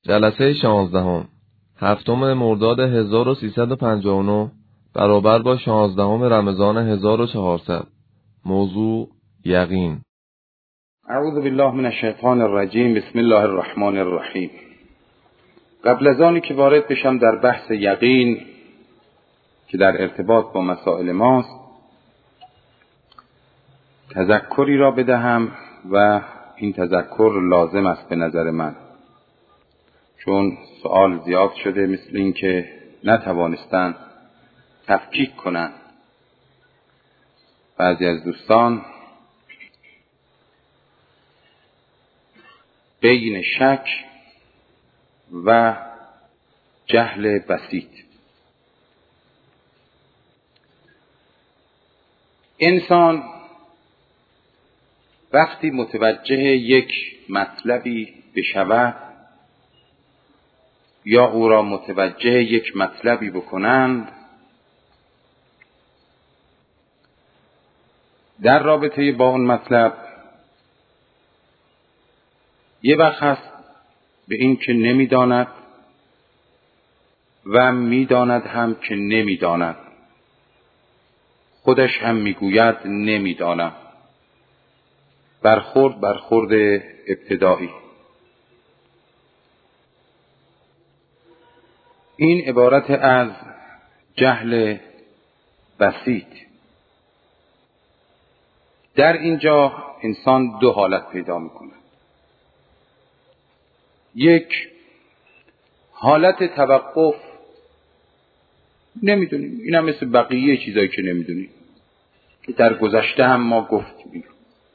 جلسه 16 هفتم مرداد 1359 برابر با 16 رمضان 1400. موضوع یقین. اعوذ بالله من الشیطان الرجیم. بسم الله الرحمن الرحیم. قبل از آنی که وارد بشم در بحث یقین که در ارتباط با مسائل ماست، تذکری را بدهم و این تذکر لازم است به نظر من، چون سوال زیاد شده، مثل این که نتوانستن تفکیک کنن بعضی از دوستان بین شک و جهل بسیط. انسان وقتی متوجه یک مطلبی بشود یا او را متوجه یک مطلبی بکنند، در رابطه با اون مطلب یه وقت هست به این که نمیداند و میداند هم که نمیداند، خودش هم میگوید نمیدانم. برخورد ابتدایی. این عبارت از جهل بسیط. در اینجا انسان دو حالت پیدا میکنه. یک، حالت توقف، نمیدونیم، این هم مثل بقیه چیزایی که نمیدونیم که در گذشته هم ما گفتیم.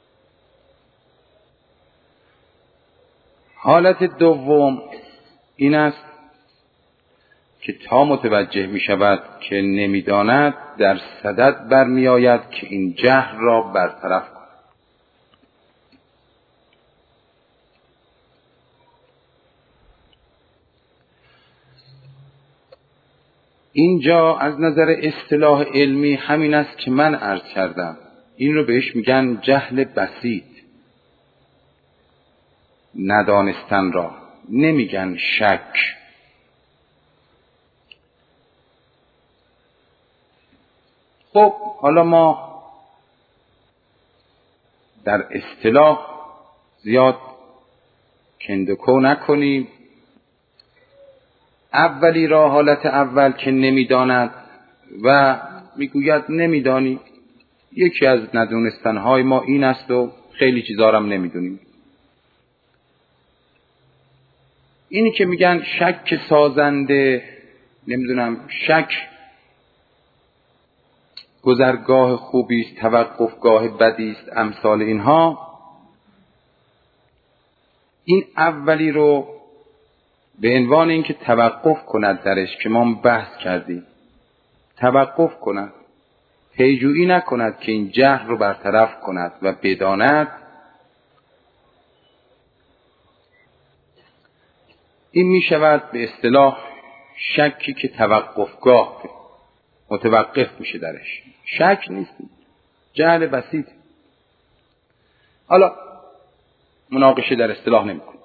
حالت دوم این است که تا متوجه می شود که نمیداند، در صدد برمی آید که این جهل را برطرف کند. اینجا از نظر اصطلاح علمی همین است که من عرض کردم. این رو بهش میگن جهل بسیط، ندانستن را نمیگن شک. خب حالا ما در اصطلاح زیاد کندکو نکنیم. اولی را، حالت اول که نمیداند و میگوید نمیدانی، یکی از ندونستنهای ما این است و خیلی چیزا هم نمیدونیم. اینی که میگن شک سازنده، نمیدونم، شک گذرگاه خوبی است، توقفگاه بدی است، امثال اینها. این اولی رو به عنوان اینکه توقف کند درش، که ما بحث کردیم، توقف کند، پیجویی نکند که این جهل رو برطرف کند و بداند، این می شود به اصطلاح شکی که توقفگاه متوقف میشه درش. شک نیست، جهل بسیط. حالا مناقشه در اصطلاح نمی‌کنم.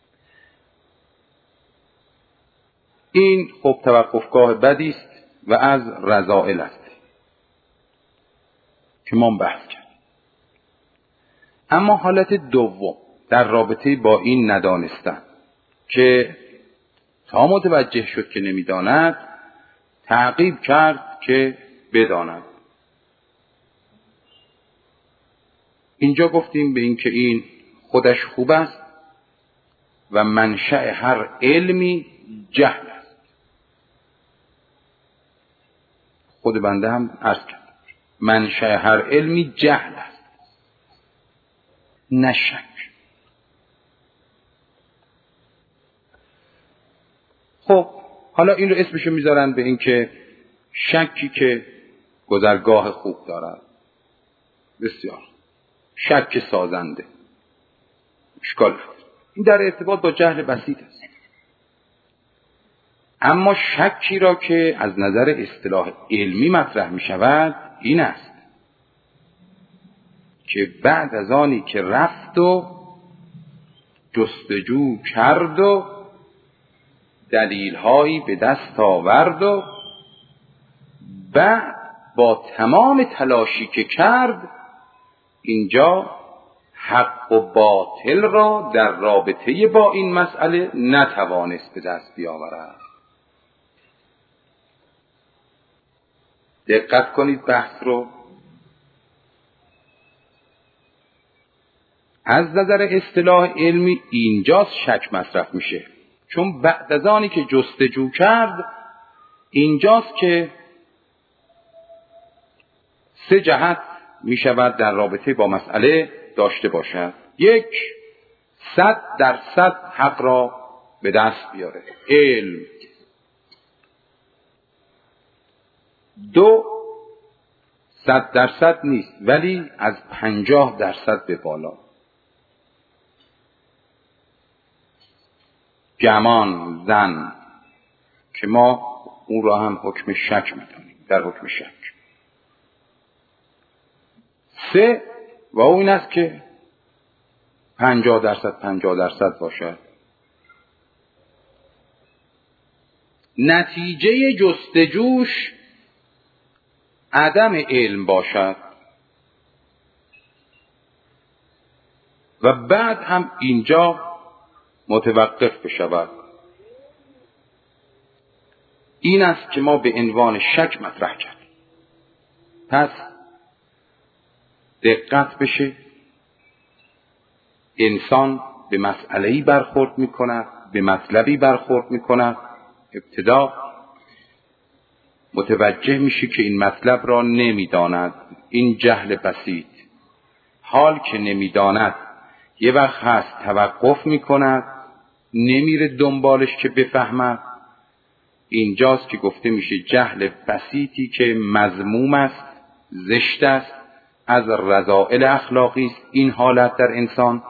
این خب توقفگاه بدی است و از رذائل است که ما بحث کردیم. اما حالت دوم در رابطه با این ندانستن، که تا متوجه شد که نمیداند، تعقیب کرد که بداند. اینجا گفتیم به این که این خودش خوب است و منشأ هر علمی جهل است. خود بنده هم عرض کرد، منشأ هر علمی جهل است، نه شک. خب حالا این رو اسمشو میذارن به این که شکی که گذرگاه خوب دارد. بسیار شک سازنده، اشکال نداره. این در ارتباط با جهل بسیط است. اما شکی را که از نظر اصطلاح علمی مطرح می شود این است که بعد از آنی که رفت و جستجو کرد و دلیل‌هایی به دست آورد و بعد با تمام تلاشی که کرد اینجا حق و باطل را در رابطه با این مسئله نتوانست به دست بیاورد. دقت کنید بحث رو. از نظر اصطلاح علمی اینجاست شک مصرف میشه، چون بعد از آنی که جستجو کرد اینجاست که 3 جهت میشود در رابطه با مسئله داشته باشد. 1، 100% حق را به دست بیاره، علم. 2، 100% نیست ولی از 50% به بالا، گمان، ظن، که ما اون را هم حکم شک میدونیم، در حکم شک. 3 و اون این است که 50% باشد. نتیجه جستجوش عدم علم باشد و بعد هم اینجا متوقف بشود. این است که ما به عنوان شک مطرح کردیم. پس دقت بشه، انسان به مسئله‌ای برخورد می‌کند، به مطلبی برخورد می‌کند، ابتدا متوجه میشه که این مطلب را نمی‌داند، این جهل بسیط. حال که نمی‌داند یه وقت هست توقف می‌کند، نمیره دنبالش که بفهمد. اینجاست که گفته میشه جهل بسیطی که مذموم است، زشت است، از رذائل اخلاقی است این حالت در انسان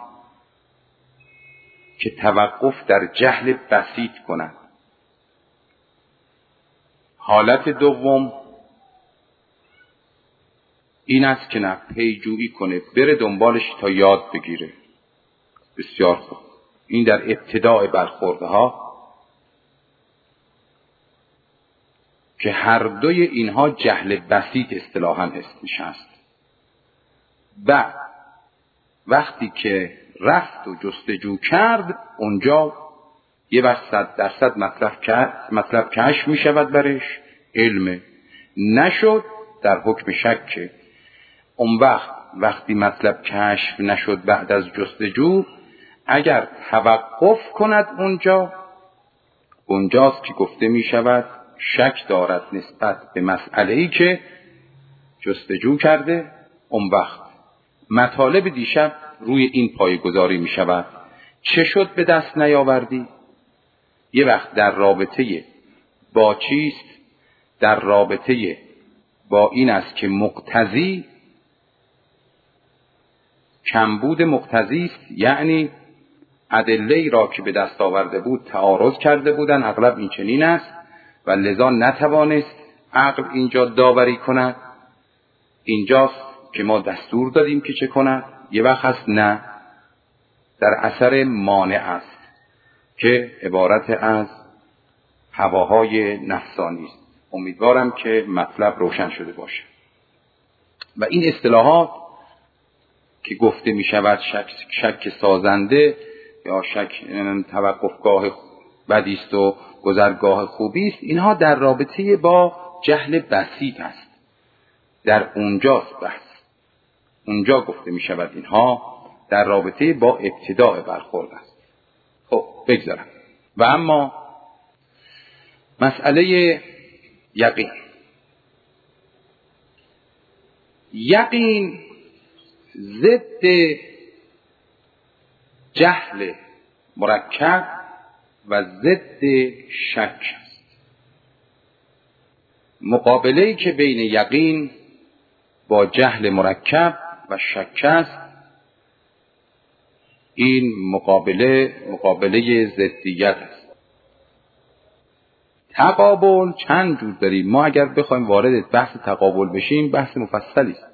که توقف در جهل بسیط کند. حالت دوم این است که نه، پیجویی کنه، بره دنبالش تا یاد بگیره. بسیار خوب. این در ابتداء برخوردها که هر دوی اینها جهل بسیط اصطلاحاً اسمش هست. بعد وقتی که رفت و جستجو کرد اونجا یه وقت 100% مطلب کشف می شود برش، علم نشد در حکم شک. اون وقتی مطلب کشف نشد بعد از جستجو، اگر توقف کند اونجاست که گفته می شود شک دارد نسبت به مسئله‌ای که جستجو کرده. اون وقت مطالب دیشب روی این پایه‌گذاری می شود. چه شد به دست نیاوردی؟ یه وقت در رابطه با چیست؟ در رابطه با این است که مقتضی، کمبود مقتضی است، یعنی ادله را که به دست آورده بود تعارض کرده بودن، اغلب این چنین است و لذا نتوانست عقل اینجا داوری کند. اینجاست که ما دستور دادیم که چه کند. یه وقت هست نه، در اثر مانع است که عبارت از هواهای نفسانی است. امیدوارم که مطلب روشن شده باشه. و این اصطلاحات که گفته می شود شک سازنده یا شک توقفگاه بدی است و گذرگاه خوبی است، اینها در رابطه با جهل بسیط است. در اونجاست بحث. اونجا گفته می شود اینها در رابطه با ابتداء برخورد است. خب بگذارم. و اما مسئله یقین ضد جهل مرکب و ضد شک است. مقابله‌ای که بین یقین با جهل مرکب و شک است، این مقابله ضدیت است. تقابل چند جور داریم. ما اگر بخوایم وارد بحث تقابل بشیم بحث مفصلی است.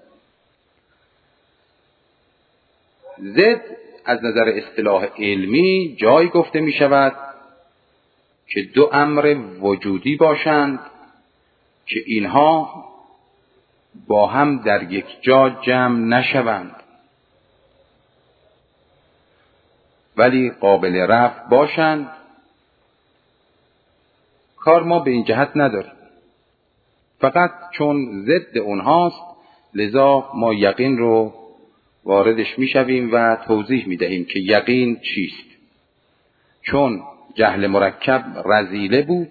ضد از نظر اصطلاح علمی جایی گفته می شود که دو امر وجودی باشند که اینها با هم در یک جا جمع نشوند ولی قابل رفع باشند. کار ما به این جهت نداریم، فقط چون ضد اونهاست لذا ما یقین رو واردش میشویم و توضیح میدهیم که یقین چیست. چون جهل مرکب رذیله بود،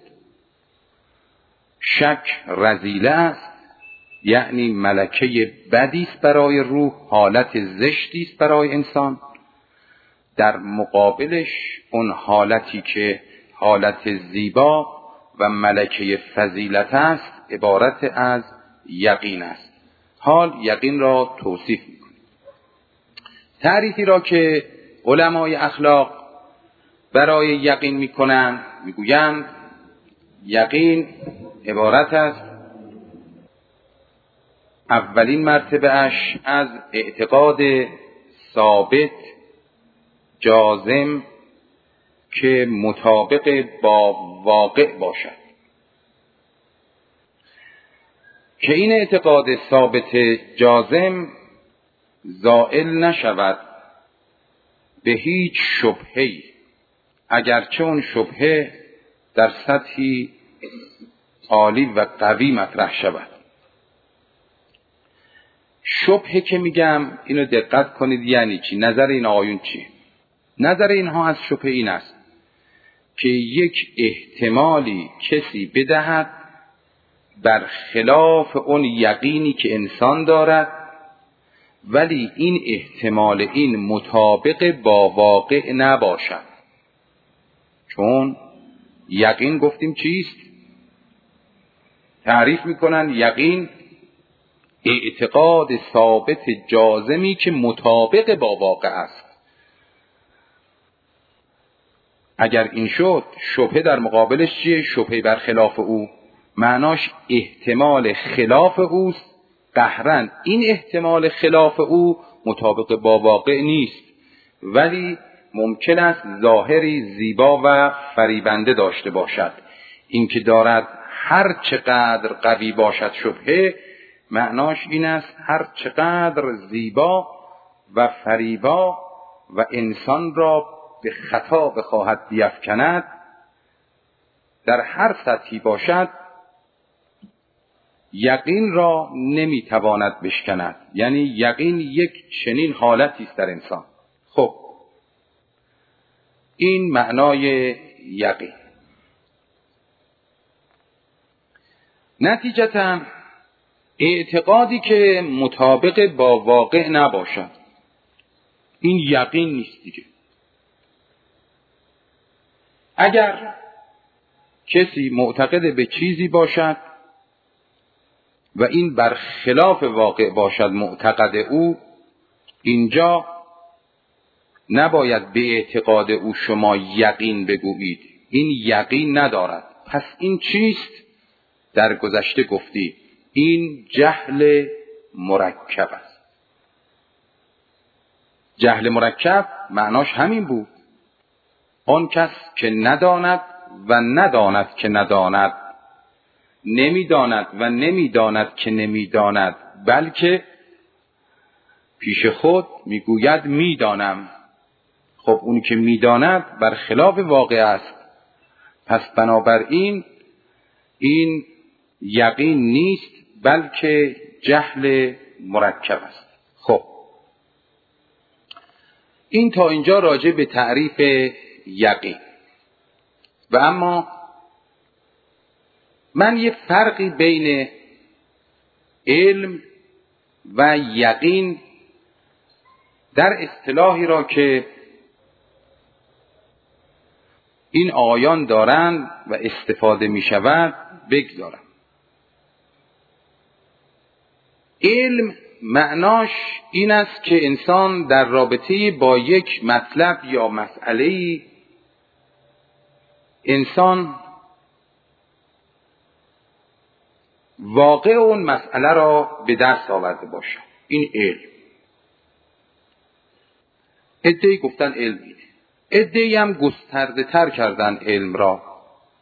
شک رذیله است، یعنی ملکه بدی است برای روح، حالت زشتی است برای انسان. در مقابلش اون حالتی که حالت زیبا و ملکه فضیلت است عبارت از یقین است. حال یقین را توصیف می‌کنیم. تعریفی را که علمای اخلاق برای یقین می‌کنند می‌گویند یقین عبارت است اولین مرتبه اش از اعتقاد ثابت جازم که مطابق با واقع باشد، که این اعتقاد ثابت جازم زائل نشود به هیچ شبهه‌ای، اگرچه اون شبهه در سطحی عالی و قوی مطرح شود. شبهه که میگم اینو دقت کنید یعنی چی؟ نظر این آقایون چیه؟ نظر اینها از شبهه این است که یک احتمالی کسی بدهد بر خلاف اون یقینی که انسان دارد، ولی این احتمال این مطابق با واقع نباشد. چون یقین گفتیم چیست؟ تعریف میکنن یقین اعتقاد ثابت جازمی که مطابق با واقع است. اگر این شد شبهه در مقابلش چیه؟ شبهه بر خلاف او معناش احتمال خلاف اوست. قهرن این احتمال خلاف او مطابق با واقع نیست، ولی ممکن است ظاهری زیبا و فریبنده داشته باشد. این که دارد هر چقدر قوی باشد شبهه معناش این است هر چقدر زیبا و فریبا و انسان را به خطا بخواهد بیفکند، در هر سطحی باشد یقین را نمیتواند بشکند. یعنی یقین یک چنین حالتی است در انسان. خب این معنای یقین. نتیجتاً اعتقادی که مطابق با واقع نباشد این یقین نیست دیگه. اگر کسی معتقد به چیزی باشد و این بر خلاف واقع باشد معتقد او، اینجا نباید به اعتقاد او شما یقین بگویید، این یقین ندارد. پس این چیست؟ در گذشته گفتی این جهل مرکب است. جهل مرکب معناش همین بود، آن کس که نداند و نداند که نداند، نمیداند و نمیداند که نمیداند، بلکه پیش خود میگوید میدانم. خب اون که میداند بر خلاف واقع است، پس بنابراین این یقین نیست بلکه جهل مرکب است. خب این تا اینجا راجع به تعریف یقین. و اما من یه فرقی بین علم و یقین در اصطلاحی را که این آیان دارند و استفاده می شود بگذارم. علم معناش این است که انسان در رابطه با یک مطلب یا مسئله انسان واقع اون مسئله را به دست آورده باشد. این علم. عده‌ای گفتن علم اینه، عده‌ای هم گسترده تر کردن علم را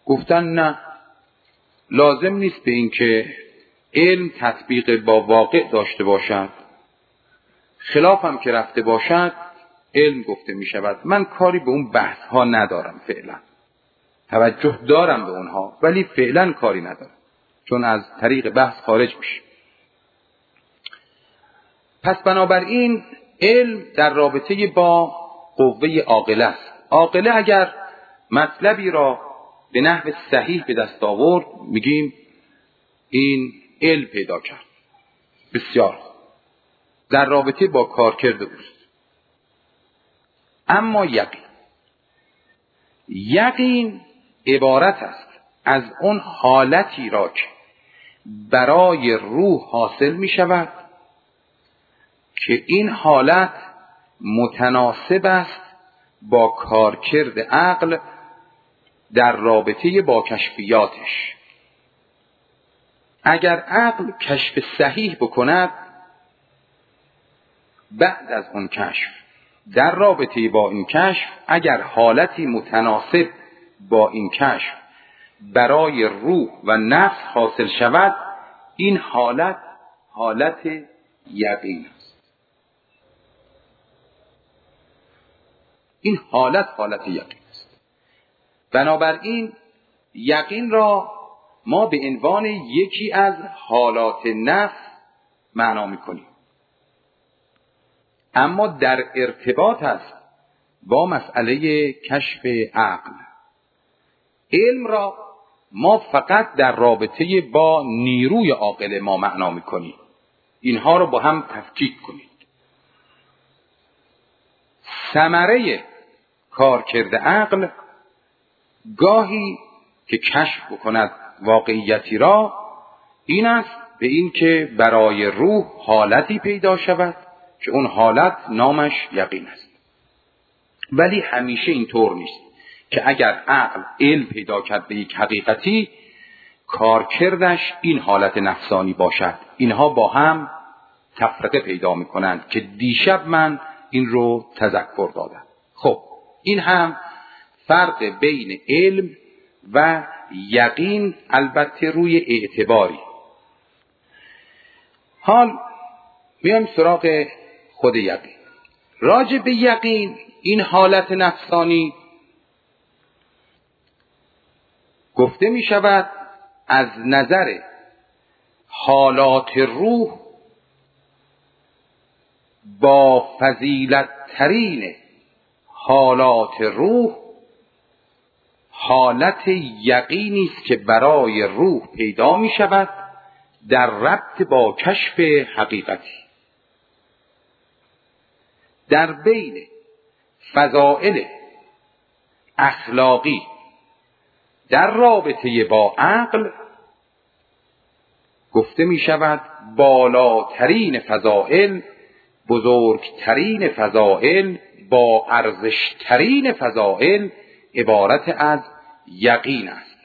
گفتن نه، لازم نیست به این که علم تطبیق با واقع داشته باشد، خلاف هم که رفته باشد علم گفته می شود. من کاری به اون بحث ها ندارم، فعلا توجه دارم به اونها ولی فعلا کاری ندارم، چون از طریق بحث خارج میشه. پس بنابراین علم در رابطه با قوه عاقله است. عاقله اگر مطلبی را به نحو صحیح به دست آورد میگیم این علم پیدا کرد. بسیار در رابطه با کارکرد اوست. اما یقین عبارت است از اون حالتی را که برای روح حاصل می شود که این حالت متناسب است با کارکرد عقل در رابطه با کشفیاتش. اگر عقل کشف صحیح بکند، بعد از اون کشف در رابطه با این کشف اگر حالتی متناسب با این کشف برای روح و نفس حاصل شود، این حالت یقین است. این حالت یقین است. بنابراین یقین را ما به عنوان یکی از حالات نفس معنا می‌کنیم، اما در ارتباط است با مسئله کشف عقل. علم را ما فقط در رابطه با نیروی عاقله ما معنا می‌کنیم. اینها رو با هم تفکیک کنید. ثمره کارکرد عقل گاهی که کشف بکند واقعیتی را این است به این که برای روح حالتی پیدا شود که اون حالت نامش یقین است. ولی همیشه اینطور نیست که اگر عقل علم پیدا کرد به یک حقیقتی کارکردش این حالت نفسانی باشد. اینها با هم تفرقه پیدا میکنند که دیشب من این رو تذکر دادم. خب این هم فرق بین علم و یقین، البته روی اعتباری. حال میایم سراغ خود یقین. راجع به یقین، این حالت نفسانی گفته می شود از نظر حالات روح با فضیلت ترین حالات روح حالت یقینی است که برای روح پیدا می شود در ربط با کشف حقیقتی. در بین فضائل اخلاقی در رابطه با عقل گفته می شود بالاترین فضائل، بزرگترین فضائل، با ارزشترین فضائل عبارت از یقین است.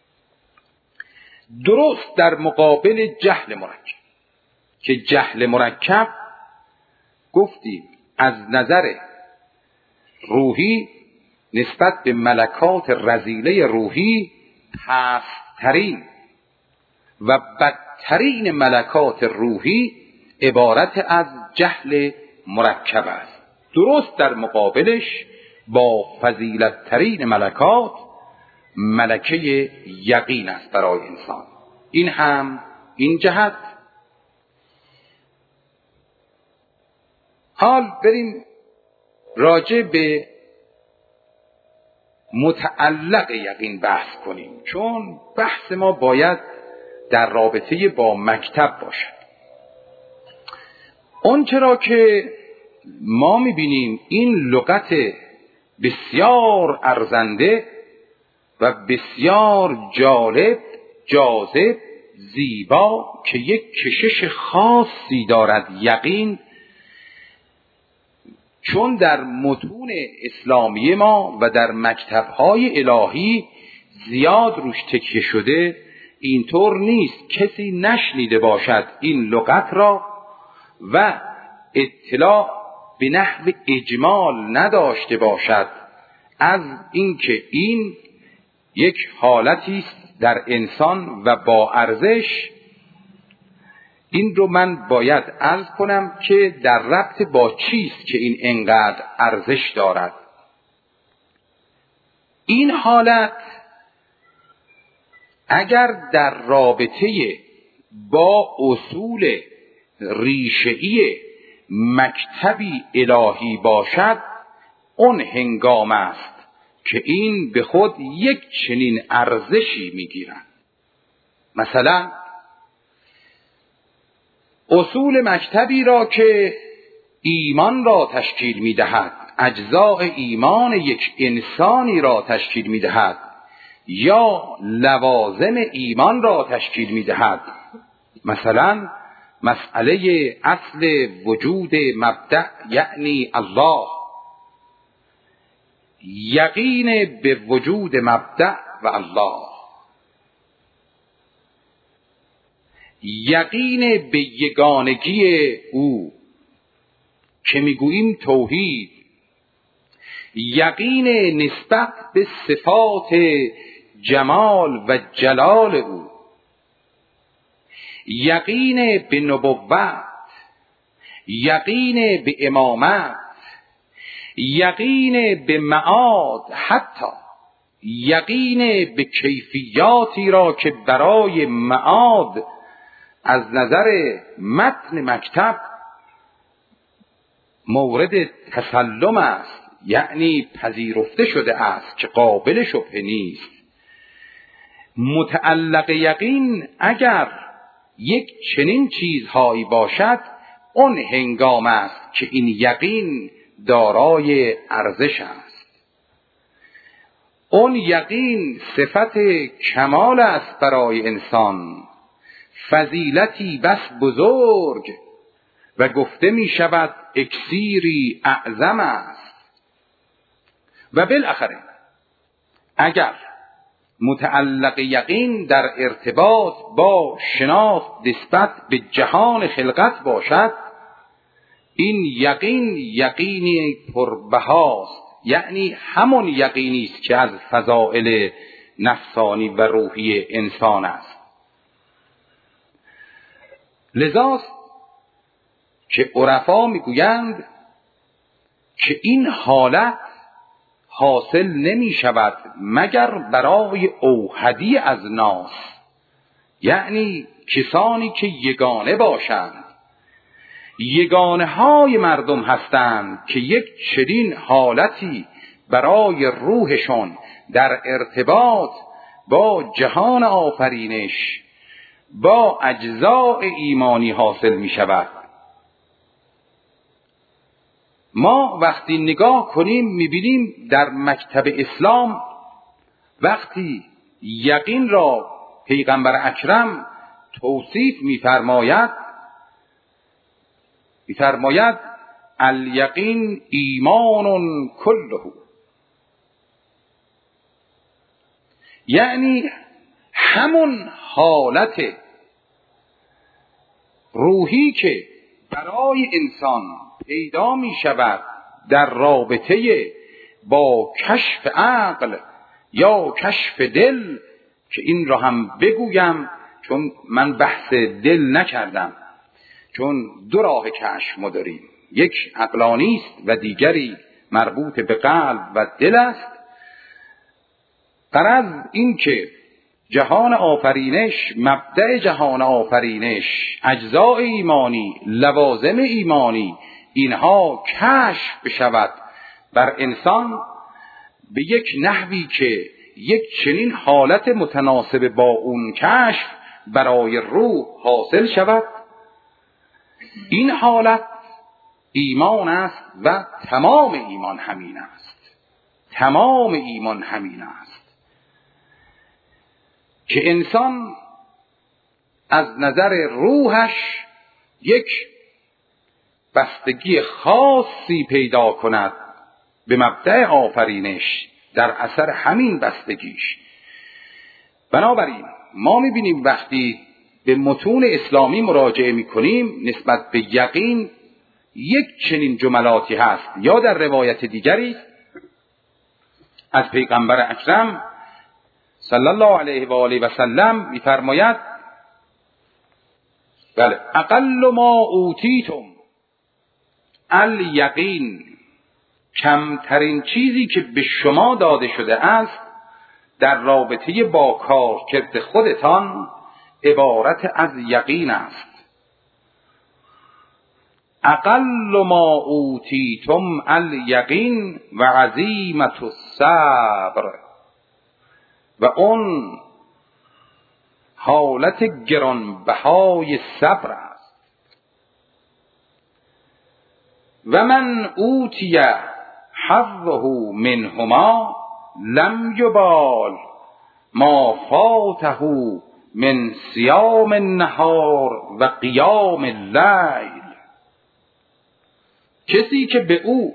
درست در مقابل جهل مرکب که جهل مرکب گفتیم از نظر روحی نسبت به ملکات رذیله روحی پست‌ترین و بدترین ملکات روحی عبارت از جهل مرکب است. درست در مقابلش با فضیلت ترین ملکات ملکه یقین است برای انسان. این هم این جهت. حال بریم راجع به متعلق یقین بحث کنیم، چون بحث ما باید در رابطه با مکتب باشد. اون چرا که ما میبینیم این لغت بسیار ارزنده و بسیار جالب، جاذب، زیبا که یک کشش خاصی دارد یقین، چون در متون اسلامی ما و در مکتب‌های الهی زیاد روش تکیه شده، اینطور نیست کسی نشنیده باشد این لغت را و اطلاع به نحو اجمال نداشته باشد از اینکه این یک حالتی است در انسان و با ارزش. این رو من باید عرض کنم که در ربط با چیست که این انقدر ارزش دارد. این حالت اگر در رابطه با اصول ریشه‌ای مکتبی الهی باشد، اون هنگام است که این به خود یک چنین ارزشی میگیرند. مثلا اصول مکتبی را که ایمان را تشکیل میدهد، اجزاء ایمان یک انسانی را تشکیل میدهد یا لوازم ایمان را تشکیل میدهد. مثلا مسئله اصل وجود مبدأ یعنی الله، یقین به وجود مبدأ و الله، یقین به یگانگی او که میگوییم توحید، یقین نسبت به صفات جمال و جلال او، یقین به نبوت، یقین به امامت، یقین به معاد، حتی یقین به کیفیاتی را که برای معاد از نظر متن مکتب مورد تسلم است، یعنی پذیرفته شده است که قابل شبهه نیست. متعلق یقین اگر یک چنین چیزهایی باشد، اون هنگام است که این یقین دارای ارزش است. اون یقین صفت کمال است برای انسان، فضیلتی بس بزرگ و گفته می شود اکسیری اعظم است. و بالاخره اگر متعلق یقین در ارتباط با شناخت نسبت به جهان خلقت باشد، این یقین یقینی پربهاست، یعنی همون یقینی است که از فضائل نفسانی و روحی انسان است. لذاست که عرفا میگویند که این حالت حاصل نمی شود مگر برای اوحدی از ناس، یعنی کسانی که یگانه باشند. یگانه های مردم هستند که یک چنین حالتی برای روحشون در ارتباط با جهان آفرینش، با اجزاء ایمانی حاصل می شود. ما وقتی نگاه کنیم می‌بینیم در مکتب اسلام وقتی یقین را پیغمبر اکرم توصیف می‌فرماید الیقین ایمان کله، یعنی همون حالت روحی که برای انسان پیدا می شود در رابطه با کشف عقل یا کشف دل، که این را هم بگویم چون من بحث دل نکردم، چون دو راه کشف ما داریم، یک عقلانی است و دیگری مربوط به قلب و دل است. غرض این که جهان آفرینش، مبدأ جهان آفرینش، اجزاء ایمانی، لوازم ایمانی، اینها کشف بشود بر انسان به یک نحوی که یک چنین حالت متناسب با اون کشف برای روح حاصل شود. این حالت ایمان است و تمام ایمان همین است. تمام ایمان همین است که انسان از نظر روحش یک بستگی خاصی پیدا کند به مبدأ آفرینش در اثر همین بستگیش. بنابراین ما می‌بینیم وقتی به متون اسلامی مراجعه می‌کنیم نسبت به یقین یک چنین جملاتی هست، یا در روایت دیگری از پیغمبر اکرم صلی الله علیه و آله و سلم می‌فرماید بله اقل ما اوتیتم الیقین، کمترین چیزی که به شما داده شده است در رابطه با کارکرد خودتان عبارت از یقین است. اقل ما اوتیتم الیقین و عزیمت الصبر، و اون حالت گرانبهای صبر است. و من اوتی حظه منهما لم یبال ما فاته من صیام النهار و قیام اللیل. کسی که به او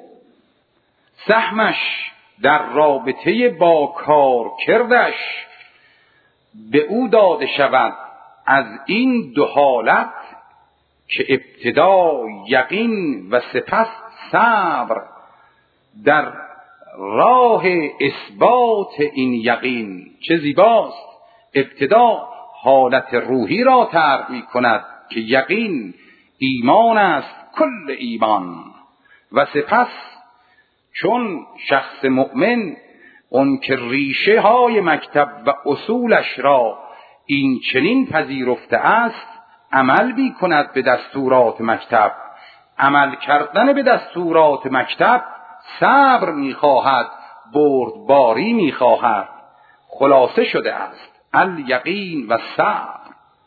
سهمش در رابطه با کار کردش به او داده شود از این دو حالت که ابتدا یقین و سپس صبر، در راه اثبات این یقین چه زیباست. ابتدا حالت روحی را طرح می کند که یقین ایمان است، کل ایمان، و سپس چون شخص مؤمن اون که ریشه های مکتب و اصولش را این چنین پذیرفته است عمل می کند به دستورات مکتب. عمل کردن به دستورات مکتب صبر می خواهد، بردباری می خواهد. خلاصه شده است الیقین و صبر.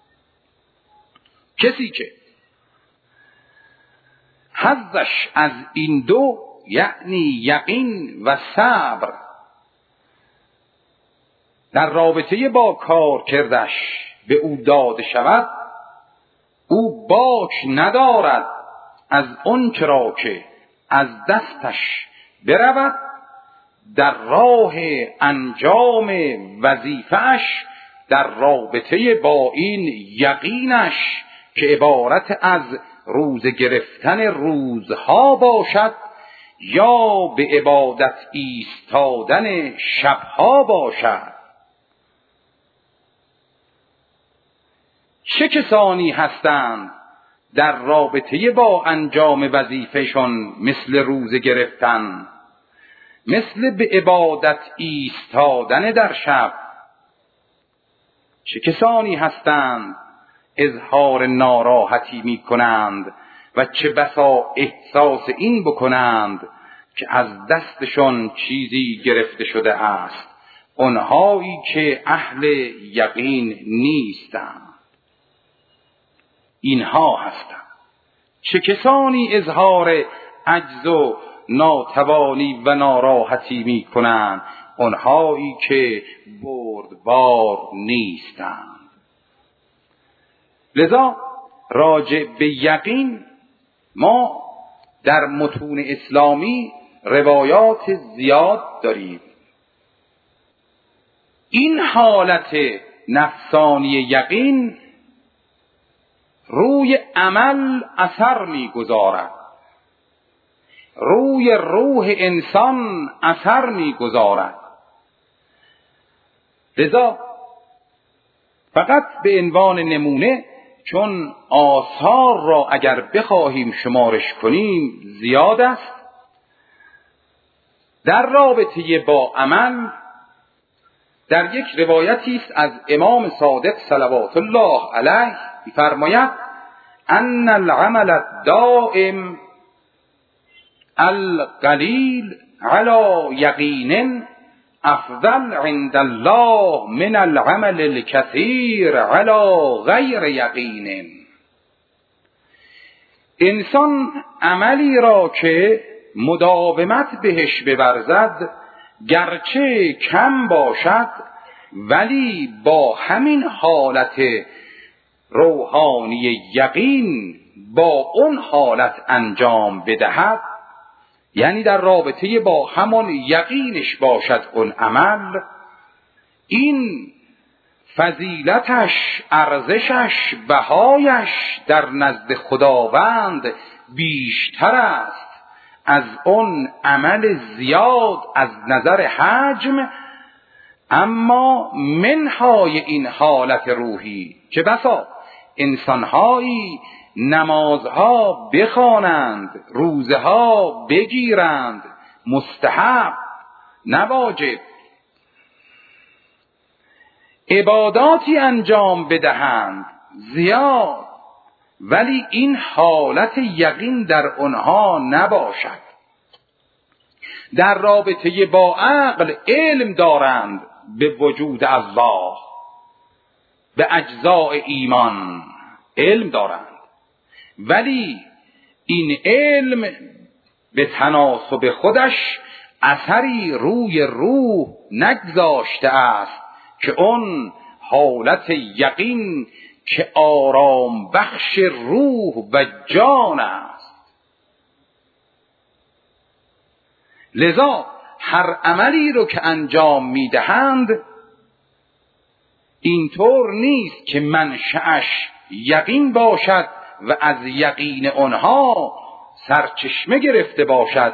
کسی که حظش از این دو یعنی یقین و صبر در رابطه با کار کردش به او داده شود، او باک ندارد از اون چرا که از دستش برود در راه انجام وظیفه‌اش در رابطه با این یقینش که عبارت از روزه گرفتن روزها باشد یا به عبادت ایستادن شبها باشد. چه کسانی هستند در رابطه با انجام وظیفه‌شان مثل روزه گرفتن، مثل به عبادت ایستادن در شب؟ چه کسانی هستند اظهار ناراحتی می کنند و چه بسا احساس این بکنند که از دستشان چیزی گرفته شده است، آنهایی که اهل یقین نیستند. اینها هستند. چه کسانی اظهار عجز و ناتوانی و ناراحتی می کنند؟ آنهایی که بردبار نیستند. لذا راجع به یقین ما در متون اسلامی روایات زیاد داریم. این حالت نفسانی یقین روی عمل اثر می‌گذارد، روی روح انسان اثر می‌گذارد. لذا فقط به عنوان نمونه، چون آثار را اگر بخواهیم شمارش کنیم زیاد است، در رابطه با عمل در یک روایتی است از امام صادق صلوات الله علیه می‌فرماید ان العمل الدائم القلیل علی یقین افضل عند الله من العمل الكثیر علی غیر یقین. انسان عملی را که مداومت بهش بورزد گرچه کم باشد ولی با همین حالت روحانی یقین با اون حالت انجام بدهد، یعنی در رابطه با همان یقینش باشد اون عمل، این فضیلتش، ارزشش، بهایش در نزد خداوند بیشتر است از اون عمل زیاد از نظر حجم اما منهای این حالت روحی که بسا انسانهایی نمازها بخوانند، روزها بگیرند، مستحب نواجب، عباداتی انجام بدهند زیاد، ولی این حالت یقین در آنها نباشد. در رابطه با عقل علم دارند به وجود الله، به اجزاء ایمان علم دارند، ولی این علم به تناسب خودش اثری روی روح نگذاشته است که اون حالت یقین که آرام بخش روح و جان است. لذا هر عملی رو که انجام میدهند اینطور نیست که منشأش یقین باشد و از یقین آنها سرچشمه گرفته باشد.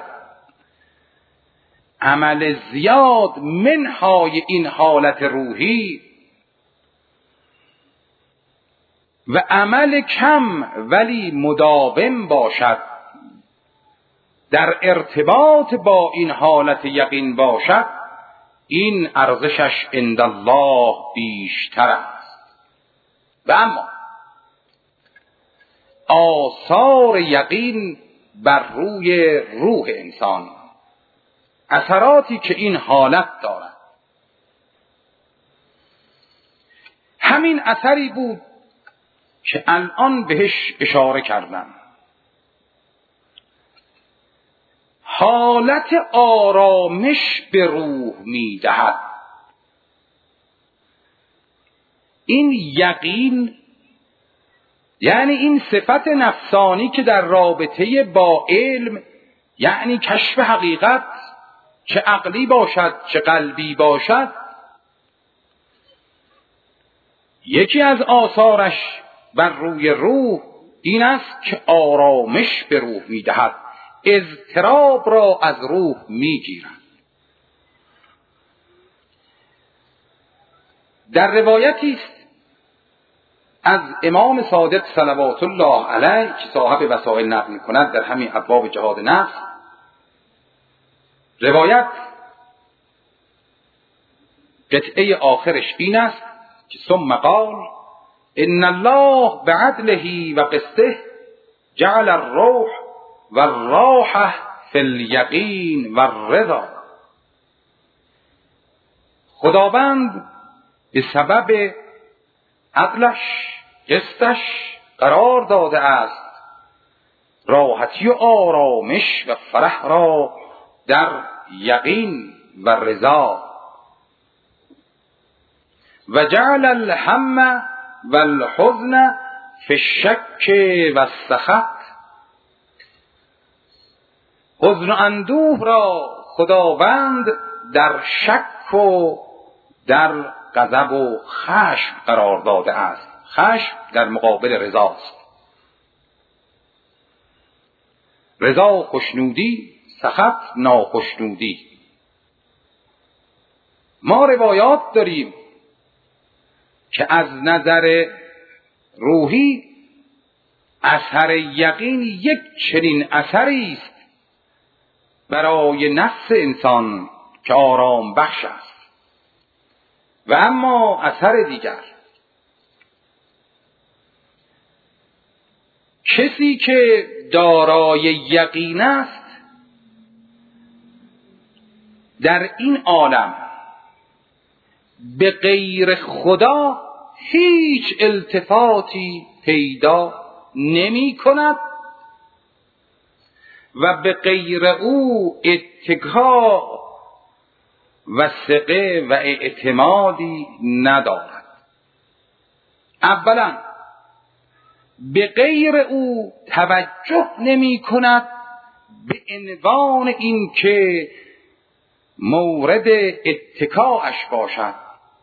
عمل زیاد منهای این حالت روحی و عمل کم ولی مداوم باشد، در ارتباط با این حالت یقین باشد، این ارزشش عند الله بیشتر است. و اما آثار یقین بر روی روح انسان، اثراتی که این حالت دارد، همین اثری بود که الان بهش اشاره کردم. حالت آرامش به روح میدهد. این یقین یعنی این صفت نفسانی که در رابطه با علم، یعنی کشف حقیقت، چه عقلی باشد چه قلبی باشد، یکی از آثارش بر روی روح این است که آرامش به روح میدهد، اضطراب را از روح میگیرد. در روایتی است از امام صادق صلوات الله علیه که صاحب وسائل نقل می‌کند در همین ابواب جهاد نفس، روایت قطعه آخرش این است که ثم قال ان الله بعدله و قسطه جعل الروح والراحه فی الیقین والرضا. خداوند به سبب عدلش، قسطش قرار داده است راحتی و آرامش و فرح را در یقین و رضا. و جعل الهم والحزن فی الشک و السخط. حزن و اندوه را خداوند در شک و در غضب و خشم قرار داده است. خشم در مقابل رضاست. رضا خوشنودی، سخط ناخوشنودی. ما روایات داریم که از نظر روحی اثر یقین یک چنین اثری است برای نفس انسان که آرام بخش است. و اما اثر دیگر، کسی که دارای یقین است در این عالم به غیر خدا هیچ التفاتی پیدا نمی کند و به غیر او اتکا و ثقه و اعتمادی ندارد. اولا به غیر او توجه نمی کند به عنوان این که مورد اتکاش باشد.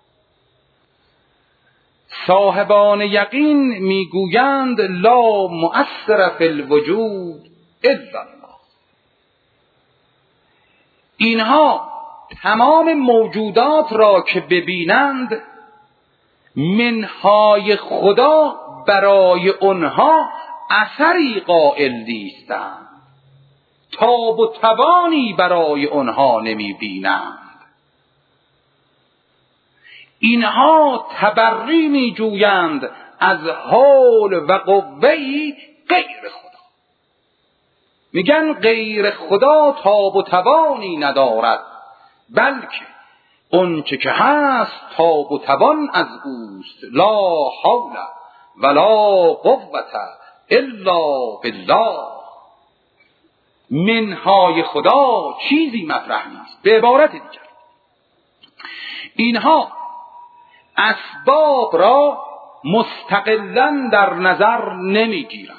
صاحبان یقین میگویند لا مؤثر فی الوجود الا الله. اینها تمام موجودات را که ببینند منهای خدا برای آنها اثری قائل نیستند، تاب و توانی برای آنها نمی بینند. اینها تبری می جویند از حول و قوه‌ای غیر خدا. میگن غیر خدا تاب و توانی ندارد، بلکه اونچه که هست تاب و توان از اوست. لا حول ولا قوة الا بالله. منهای خدا چیزی مطرح نیست. به عبارت دیگر اینها اسباب را مستقلاً در نظر نمیگیرند.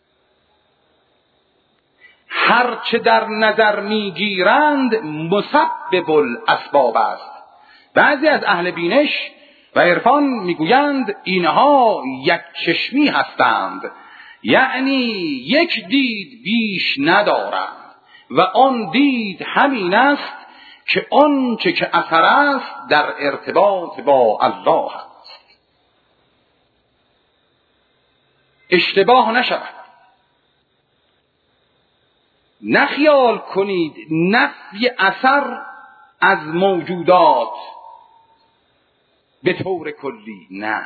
هرچه در نظر میگیرند مسبب الاسباب است. بعضی از اهل بینش و عرفان میگویند اینها یک چشمی هستند، یعنی یک دید بیش ندارند و آن دید همین است که آنچه که اثر است در ارتباط با الله است. اشتباه نشود، نخیال کنید نفی اثر از موجودات به طور کلی، نه،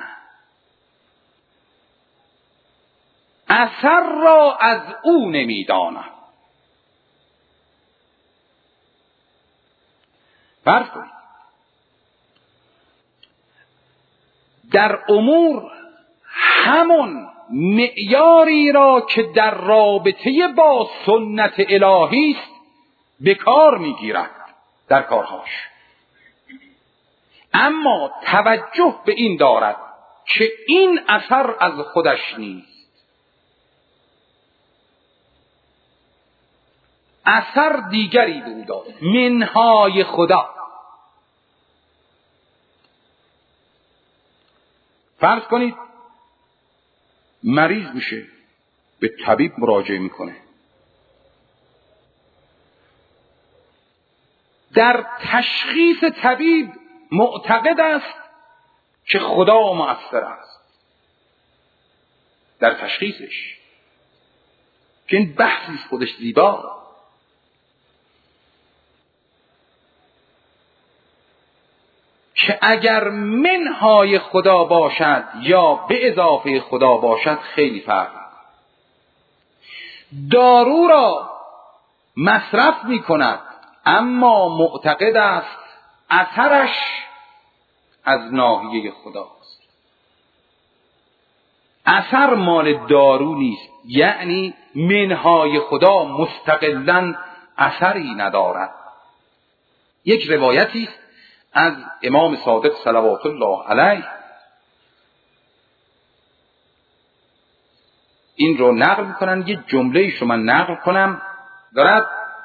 اثر را از او نمیدانم. فرض کنید در امور همون معیاری را که در رابطه با سنت الهی است به کار میگیرد در کارهاش، اما توجه به این دارد که این اثر از خودش نیست، اثر دیگری به او داده، منهای خدا. فرض کنید مریض میشه، به طبیب مراجعه میکنه، در تشخیص طبیب معتقد است که خدا مؤثر است در تشخیصش، که این بحثی است خودش زیبا. که اگر منهای خدا باشد یا به اضافه خدا باشد خیلی فرق می‌کند. دارو را مصرف می‌کند اما معتقد است اثرش از ناحیه خداست. اثر مال دارو نیست، یعنی منهای خدا مستقلاً اثری ندارد. یک روایتی از امام صادق صلوات الله علیه این رو نقل میکنن. یه جمله شو من نقل کنم، دارد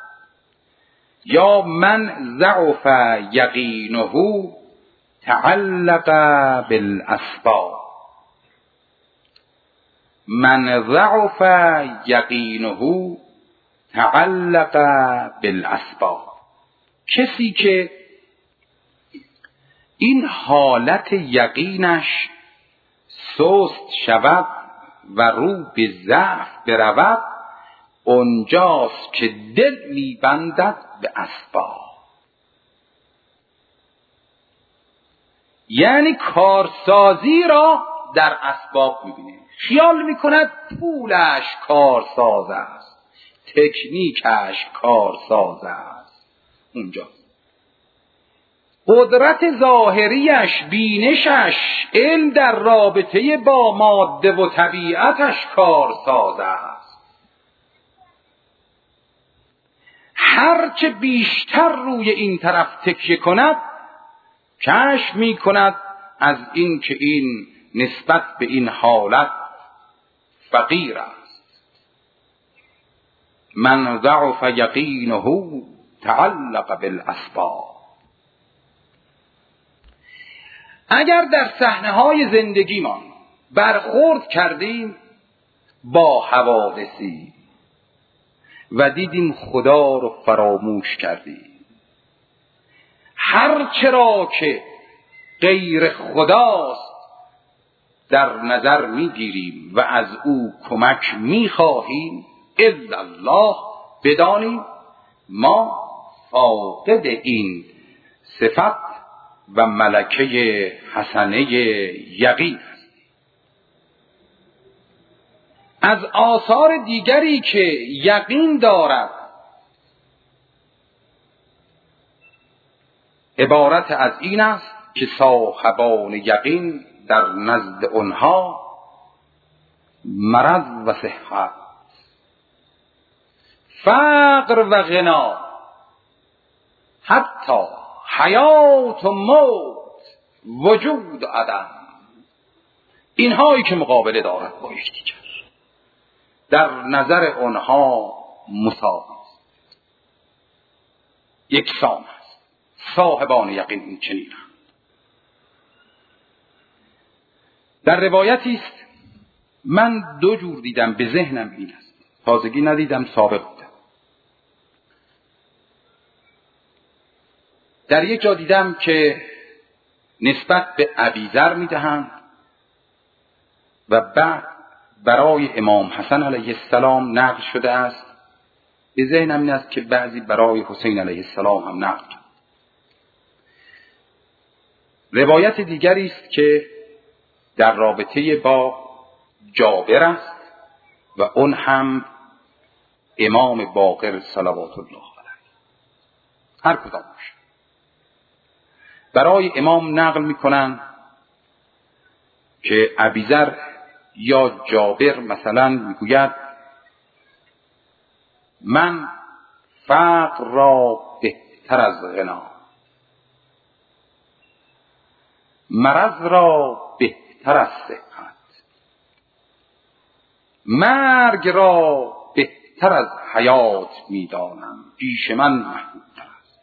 یا من ضعف یقینه تعلق بالاسباب، من ضعف یقینه تعلق بالاسباب. کسی که این حالت یقینش سست شود و رو به ضعف برود، اونجاست که دل میبندد به اسباب، یعنی کارسازی را در اسباب میبینه. خیال میکند پولش کارساز است، تکنیکش کارساز است. اونجاست قدرت ظاهریش، بینشش، علم در رابطه با ماده و طبیعتش کارساز است. هرچه بیشتر روی این طرف تکیه کند، کشف می کند از این که این نسبت به این حالت فقیر است. من ضعف یقینه تعلق بالاسباب. اگر در صحنه‌های زندگیمان برخورد کردیم با حوادثی و دیدیم خدا رو فراموش کردیم، هر چرا که غیر خداست در نظر میگیریم و از او کمک میخواهیم، الا الله، بدانیم ما فاقد این صفت و ملکه حسنه یقین است. از آثار دیگری که یقین دارد عبارت از این است که صاحبان یقین در نزد آنها مرض و صحت، فقر و غنا، حتی حیات و موت، وجود و عدم، اینهایی که مقابله دارد با یکدیگر، در نظر آنها مساوی است، یکسان است. صاحبان یقین این چنینند. در روایتی است، من 2 جور دیدم، به ذهنم این است، تازگی ندیدم، سابق بودم. در یک جا دیدم که نسبت به ابیذر میدهند و بعد برای امام حسن علیه السلام نقل شده است. به ذهنم این است که بعضی برای حسین علیه السلام هم نقل شده. روایت دیگری است که در رابطه با جابر است و اون هم امام باقر صلوات الله علیه. هر کدام باشه، برای امام نقل میکنن که ابیذر یا جابر مثلا میگوید من فقر را بهتر از غنا، مرض را بهتر از صحت، مرگ را بهتر از حیات میدانم، پیش من محبوب‌تر است.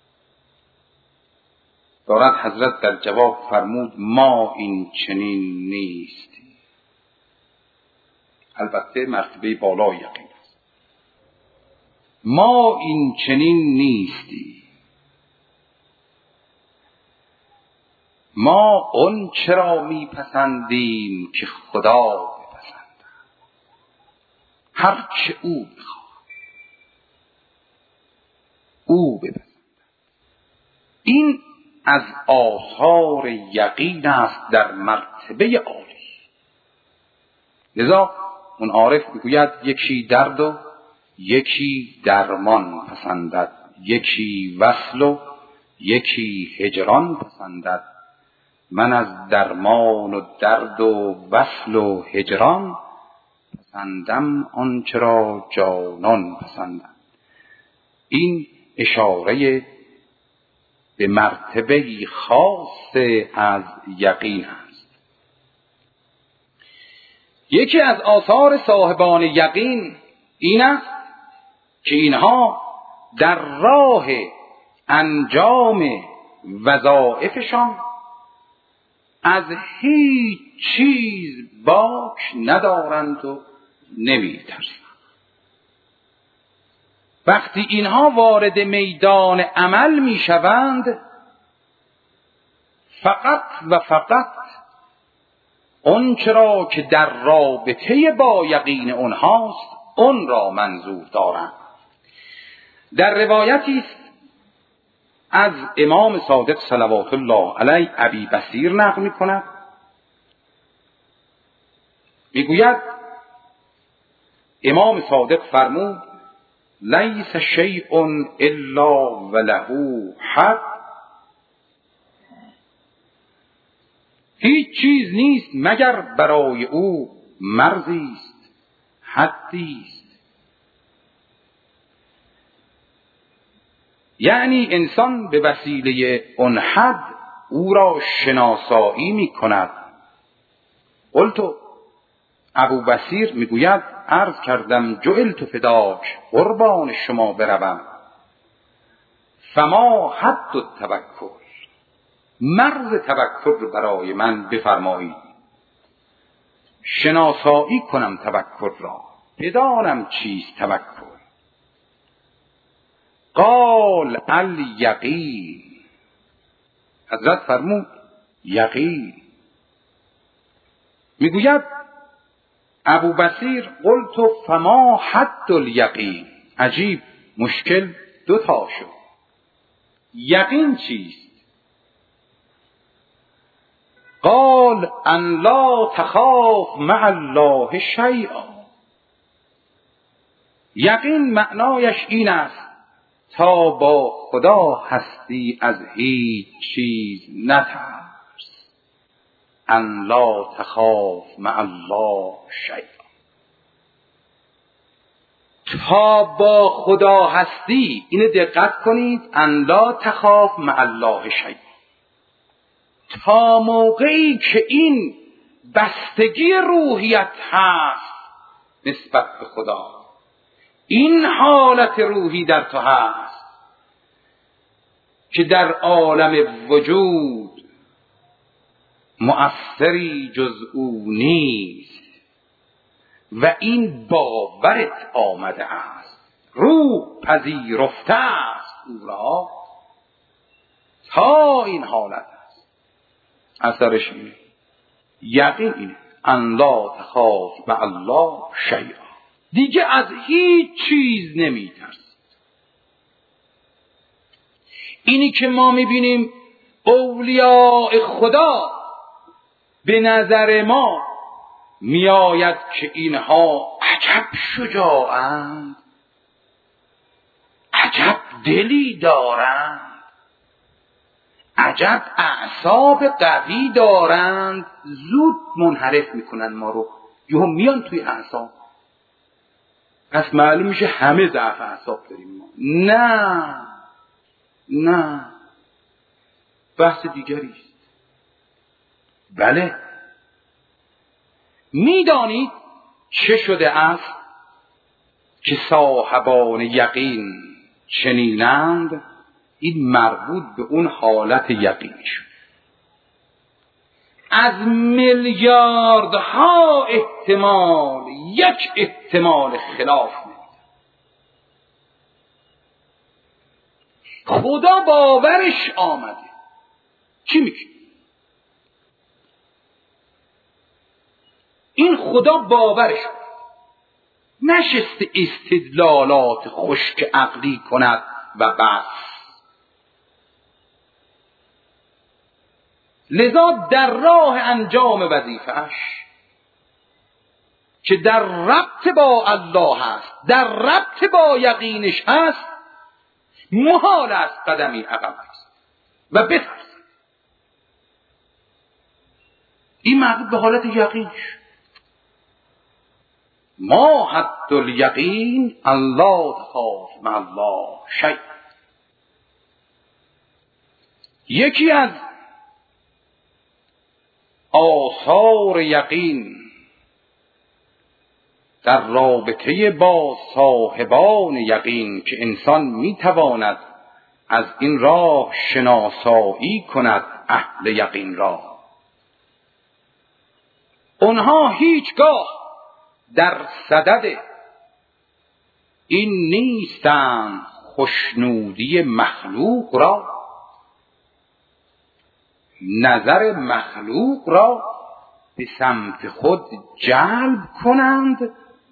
دارد حضرت در جواب فرمود ما این چنین نیستی. البته مرتبه بالای یقین است. ما این چنین نیستی. ما اون چرا میپسندیم که خدا بپسندد، هر چه او بخواد او بپسندد. این از آثار یقین است در مرتبه عالی. لذا اون عارف میگوید یکی درد و یکی درمان پسندد، یکی وصل و یکی هجران پسندد. من از درمان و درد و وصل و هجران پسندم آنچه را جانان پسندد. این اشاره به مرتبه خاص از یقین است. یکی از آثار صاحبان یقین این است که اینها در راه انجام وظایفشان از هیچ چیز باک ندارند و نمی‌ترسند. وقتی اینها وارد میدان عمل میشوند، فقط و فقط آنچه را که در رابطه با یقین اونهاست اون را منظور دارند. در روایتی است از امام صادق صلوات الله علیه ابی بصیر نقل می‌کند، میگوید امام صادق فرمود لیس شیء الا وله حد. هیچ چیز نیست مگر برای او مرزی است، حدی است. یعنی انسان به وسیله اون حد او را شناسایی می کند. قلت، ابو بصیر میگوید عرض کردم جعلت فداک، قربان شما بروم. فما حد التوکل، مرز توکل برای من بفرمایید، شناسایی کنم توکل را، بدانم چیست توکل. قال الیقین، حضرت فرمود یقین. میگوید ابو بصیر قلت فما حد الیقین. عجیب، مشکل دو تا شد. یقین چیست؟ قال ان لا تخاف مع الله شیئا. یقین معنایش این است تا با خدا هستی از هیچ چیز نترس. ان لا تخاف مع الله شیئا. تا با خدا هستی، اینو دقت کنید، ان لا تخاف مع الله شیئا. تا موقعی که این بستگی روحیت هست نسبت به خدا، این حالت روحی در تو هست که در عالم وجود مؤثری جز او نیست و این باورت آمده است، روح پذیرفته است او را، تا این حالت است. اثرش اینه، یقین اینه، ان لا تخاف مع الله شیئا. دیگه از هیچ چیز نمیترسید. اینی که ما میبینیم اولیاء خدا به نظر ما میآید که اینها عجب شجاعند، عجب دلی دارند، عجب اعصاب قوی دارند، زود منحرف میکنن ما رو، یهو میان توی اعصاب. پس معلوم میشه همه ضعف اعصاب داریم ما. نه، بحث دیگری است. بله، میدانید چه شده است که صاحبان یقین چنینند؟ این مربوط به اون حالت یقینی شد. از میلیاردها احتمال یک احتمال خلاف نمیده. خدا باورش آمده. چی میگه؟ این خدا باورش آمده. نشسته استدلالات خشک عقلی کند و بس. لذا در راه انجام وظیفه‌اش که در ربط با الله هست، در ربط با یقینش هست، محال است قدمی عقب است و بترس. این مربوط به حالت یقینش. ما حد الیقین الله تخاف مع الله شیء. یکی از آثار یقین در رابطه با صاحبان یقین که انسان میتواند از این راه شناسایی کند اهل یقین را، اونها هیچگاه در صدد این نیستند خوشنودی مخلوق را، نظر مخلوق را به سمت خود جلب کنند،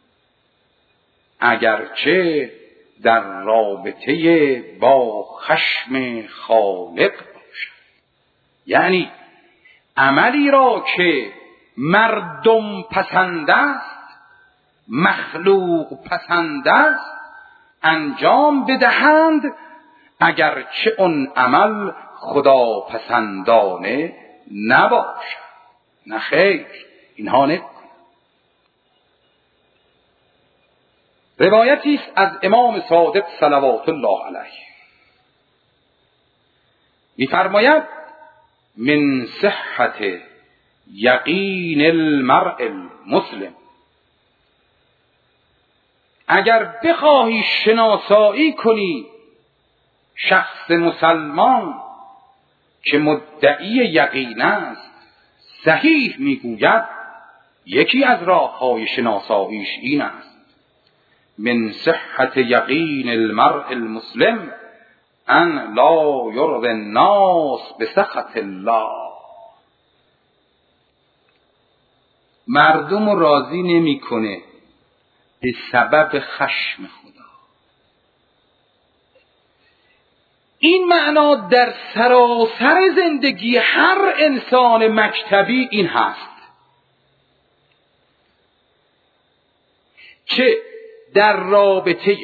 اگرچه در رابطه با خشم خالق باشد. یعنی عملی را که مردم پسند است، مخلوق پسند است، انجام بدهند، اگرچه اون عمل خدا پسندانه نباشد. نه خیر، اینها نکن. روایتی است از امام صادق صلوات الله علیه، می‌فرماید من صحت یقین المرء المسلم، اگر بخواهی شناسایی کنی شخص مسلمان که مدعی یقین است، صحیح میگوید یکی از راه‌های شناساییش این است: من صحت یقین المرء المسلم ان لا یرضی الناس بسخط الله. مردم رو راضی نمیکنه به سبب خشم خدا. این معنا در سراسر زندگی هر انسان مکتبی این هست، چه در رابطه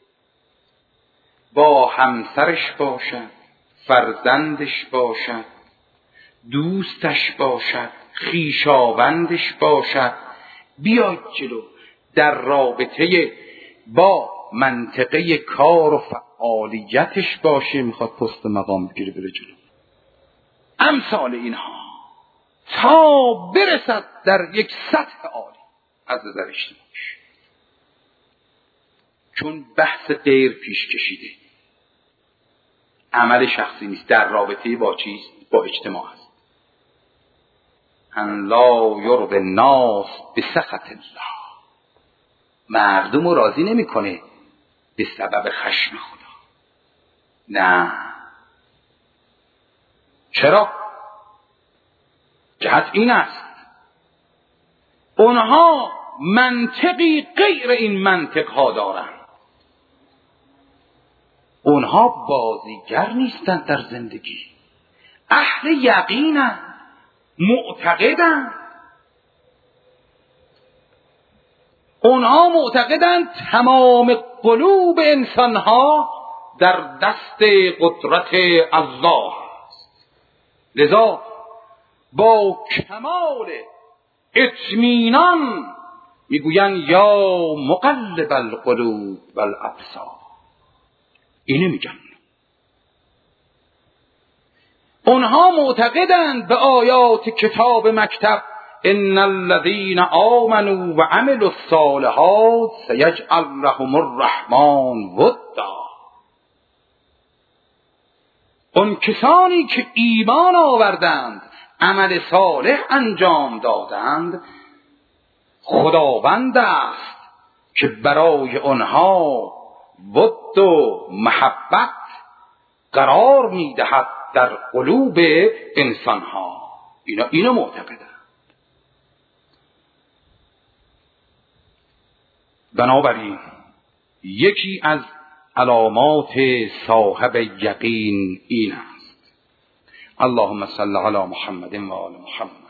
با همسرش باشد، فرزندش باشد، دوستش باشد، خویشاوندش باشد، بیاید جلو، در رابطه با منطقه کار و فعالیتش باشه، میخواد پست مقام بگیره بره جلو، امثال اینها، تا برسد در یک سطح عالی از نظر اجتماعی. چون بحث غیر پیش کشیده، عمل شخصی نیست، در رابطه با چیست؟ با اجتماع است. ان لا یرضی الناس بسخط الله. مردم رو راضی نمیکنه به سبب خشم خدا. نه. چرا؟ جهت این است اونها منطقی غیر این منطق ها دارند. اونها بازیگر نیستند در زندگی، اهل یقینند، معتقدند. اونها معتقدند تمام قلوب انسانها در دست قدرت الله است. لذا با کمال اطمینان میگویند یا مقلب القلوب والابصار. اینو میگن. اونها معتقدند به آیات کتاب مکتب ان الذين آمنوا وعملوا الصالحات سيجعل لهم الرحمن ودا. اون کسانی که ایمان آوردند، عمل صالح انجام دادند، خداوند است که برای آنها ود و محبت قرار میدهد در قلوب انسانها. اینا معتقدند. بنابراین یکی از علامات صاحب یقین این است. اللهم صل علی محمد و آل محمد.